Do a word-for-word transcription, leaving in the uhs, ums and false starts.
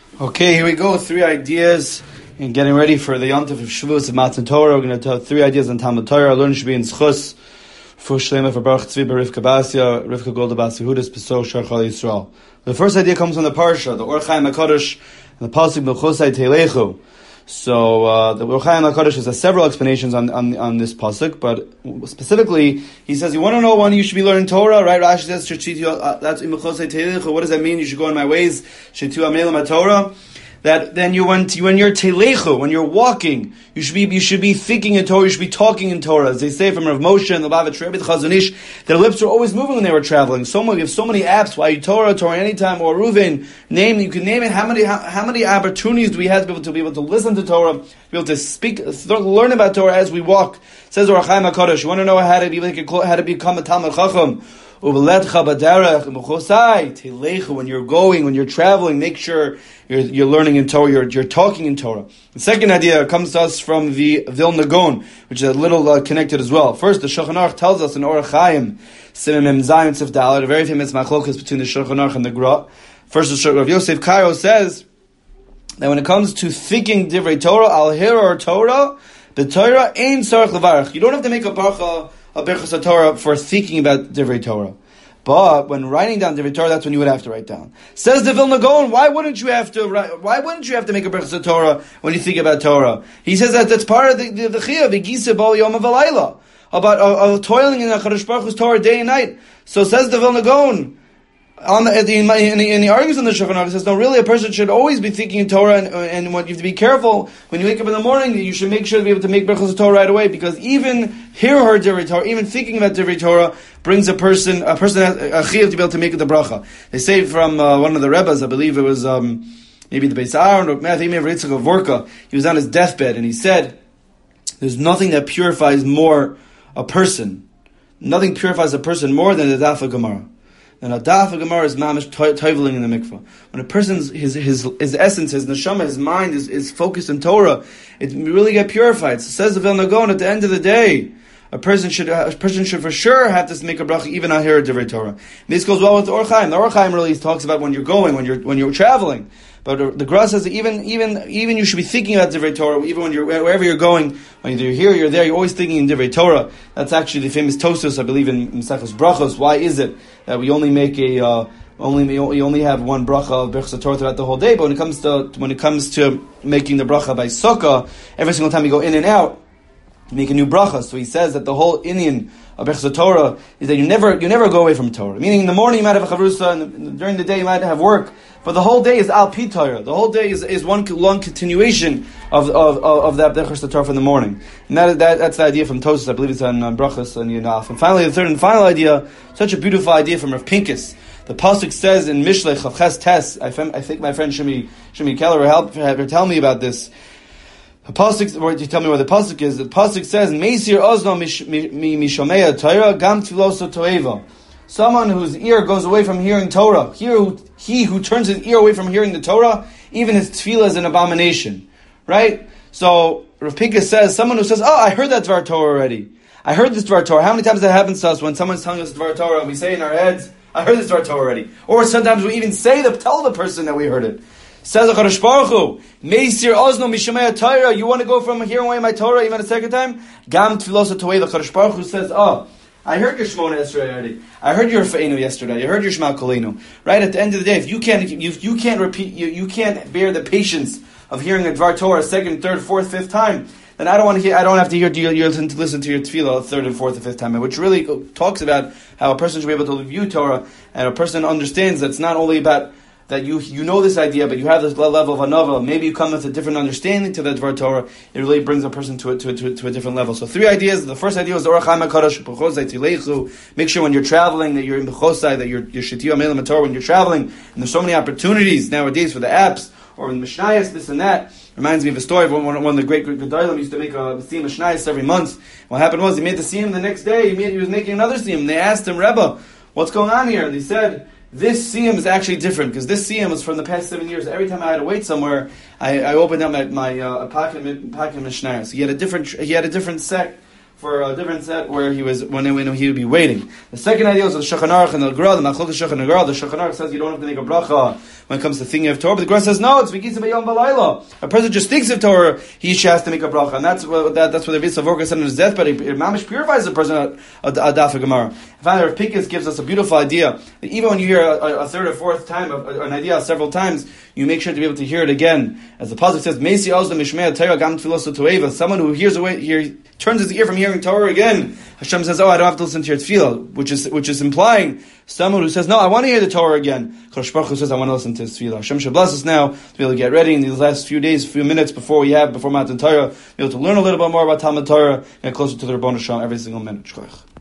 Okay, here we go. Three ideas in getting ready for the Yom Tov of Shavuos of Matan Torah. We're going to tell three ideas on Talmud Torah. Learn should be in Schus for Shlema for Baruch Tzvi Rivka Basia, Rivka Golda Basi Hudas Peso Shar Chal Yisrael. The first idea comes from the Parsha, the Or Chaim HaKadosh, and the Pasuk B'chosai Teilechu. So uh, the Or Chaim HaKadosh has several explanations on, on on this pasuk, but specifically he says, you want to know when you should be learning Torah, right? Rashi says, uh, that's B'chosai Teilechu. What does that mean? You should go in my ways. Shetu Amelim HaTorah. That then you when when you're telechu, when you're walking, you should be you should be thinking in Torah, you should be talking in Torah. As they say from Rav Moshe and the Bavitch Rebbe Chazon Ish, their lips were always moving when they were traveling. So many, you have so many apps. Why Torah, Torah anytime, or Reuven, name you can name it. How many how, how many opportunities do we have to be able to be able to listen to Torah, to be able to speak, learn about Torah as we walk? It says Or Chaim HaKadosh. You want to know how to be like a, how to become a Talmid Chacham? When you're going, when you're traveling, make sure you're, you're learning in Torah, you're, you're talking in Torah. The second idea comes to us from the Vilna Gaon, which is a little uh, connected as well. First, the Shulchan Aruch tells us in Or Chaim, Siman Mem Zayin Sif Dalet, a very famous machlokas between the Shulchan Aruch and the Gra. First, the Shulchan Aruch Yosef Karo says that when it comes to thinking Divrei Torah, Al Hir or Torah, the Torah ain't Sarach Levarach. You don't have to make a bracha a Birchas Torah for thinking about Divrei Torah. But when writing down Divrei Torah, that's when you would have to write down. Says the Vilna Gaon, why wouldn't you have to write, why wouldn't you have to make a Birchas Torah when you think about Torah? He says that that's part of the the, the Chiyah, V'gisa Bal Yom V'Layla, about uh, uh, toiling in the HaKadosh Baruch Hu's Torah day and night. So says the Vilna Gaon, on the, in, the, in, the, in the arguments on the Shulchan Aruch, it says, no, really, a person should always be thinking in Torah, and, and what you have to be careful, when you wake up in the morning, you should make sure to be able to make Birchas Torah right away, because even hear her Divrei Torah, even thinking about Divrei Torah, brings a person, a person has a chiyuv to be able to make the bracha. They say from uh, one of the Rebbes, I believe it was um, maybe the Beis Aaron, or maybe Yitzchak of Vorka, he was on his deathbed, and he said, there's nothing that purifies more a person, nothing purifies a person more than the Daf Gemara. And a daf of Gemara is mamish toiveling in the mikvah. When a person's his his his essence, his neshama, his mind is, is focused in Torah, it really get purified. So says the Vilna Gaon, at the end of the day, a person should a person should for sure have to make a bracha even on here Divrei Torah. And this goes well with the Or Chaim. The Or Chaim really talks about when you're going, when you're when you're traveling. But the Gra says that even even even you should be thinking about Divrei Torah, even when you're wherever you're going, when you're here, you're there, you're always thinking in Divrei Torah. That's actually the famous Tosfos, I believe, in Maseches Brachos. Why is it that we only make a uh, only we only have one bracha of Birchas Torah throughout the whole day? But when it comes to when it comes to making the bracha by Sukkah, every single time you go in and out, you make a new bracha. So he says that the whole Indian of Birchas Torah is that you never you never go away from Torah. Meaning in the morning you might have a chavrusa, and during the day you might have work. But the whole day is al pi Torah. The whole day is, is one long continuation of of of, of that Birchas Torah from the morning. And that, that that's the idea from Tosfos. I believe it's on, on Brachos and Yonaf. And finally, the third and final idea, such a beautiful idea from Rav Pinkus. The pasuk says in Mishlei Chavches Tes. I, I think my friend Shimi Shimi Keller will help her tell me about this. The pasuk, or you tell me where the pasuk is. The pasuk says, "Meisir ozno mishomeya Torah gam tfiloso toeva." Someone whose ear goes away from hearing Torah, he who, he who turns his ear away from hearing the Torah, even his tefillah is an abomination, right? So Rav Pinkus says, someone who says, "Oh, I heard that Dvar Torah already. I heard this Dvar Torah." How many times that happens to us when someone's telling us Dvar Torah, and we say in our heads, "I heard this Dvar Torah already," or sometimes we even say the tell the person that we heard it. Says HaKadosh Baruch Hu, Meisir ozno mishamei Torah. You want to go from hearing away my Torah even a second time? Gam tfilos toeva. HaKadosh Baruch Hu says, "Oh, I heard your Shemona yesterday already. I heard your Fe'enu yesterday. I heard your Shema Kolenu." Right at the end of the day, if you can't, you, you can't repeat, you, you can't bear the patience of hearing a Dvar Torah a second, third, fourth, fifth time, then I don't want to hear. I don't have to hear. You listen to listen to your tefillah a third and fourth and fifth time, which really talks about how a person should be able to view Torah, and a person understands that it's not only about that you you know this idea, but you have this level of anova. Maybe you come with a different understanding to that Dvar Torah. It really brings a person to a, to a, to a, to a different level. So three ideas. The first idea was the Or Chaim HaKadosh b'chosai tileichu. Make sure when you're traveling that you're in b'chosai, that you're you're shetiya melam Torah when you're traveling. And there's so many opportunities nowadays for the apps or in Mishnayos, this and that. Reminds me of a story of one, one of the great Gedolim used to make a siyum Mishnayos every month. What happened was he made the siyum the next day. He made he was making another siyum. And they asked him, "Rebbe, what's going on here?" And he said, this siyum is actually different, because this siyum was from the past seven years. Every time I had to wait somewhere, I, I opened up my, my uh, pocket pocket mishnayos. So he had a different he had a different set for a different set where he was when, when he would be waiting. The second idea is the Shulchan Aruch and the Gra, the Machlokes Shulchan Aruch. The Shulchan Aruch says you don't have to make a bracha when it comes to thinking of Torah, but the Gra says no, it's V'kisa B'yom V'layla. A person just thinks of Torah, he has to make a bracha, and that's what that, that's what the Ritz Vorka said in his deathbed. It mamish purifies the person at a daf Gemara. Finally, Rav Pinkus gives us a beautiful idea that even when you hear a, a third or fourth time of an idea several times, you make sure to be able to hear it again. As the pasuk says, "Meisi Ozda Mishmei Torah Gam Tfiloso Toeva." Someone who hears away, hear, turns his ear from hearing Torah again. Hashem says, "Oh, I don't have to listen to your tefillah," which is which is implying someone who says, "No, I want to hear the Torah again." Kodesh Baruch Hu says, "I want to listen to his tefillah." Hashem should bless us now to be able to get ready in these last few days, few minutes before we have before Matan Torah, be able to learn a little bit more about Talmud Torah and get closer to the Rebbeinu Shalom every single minute.